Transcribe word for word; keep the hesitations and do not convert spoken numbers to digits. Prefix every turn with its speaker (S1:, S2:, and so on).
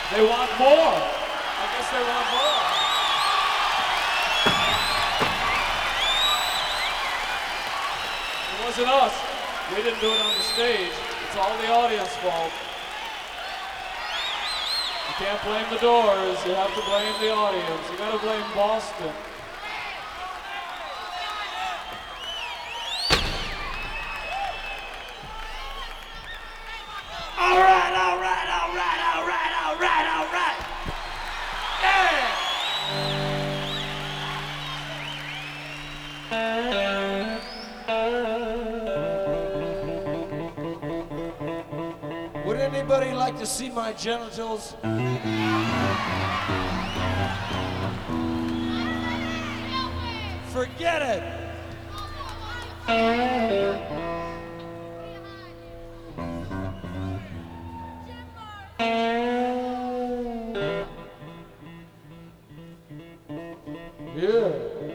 S1: They want more. I guess they want more. It wasn't us. We didn't do it on the stage. It's all the audience fault. You can't blame the Doors. You have to blame the audience. You gotta blame Boston. All right, all right, all right, all right, all right, all right. Yeah. Would anybody like to see my genitals? Forget it. Yeah.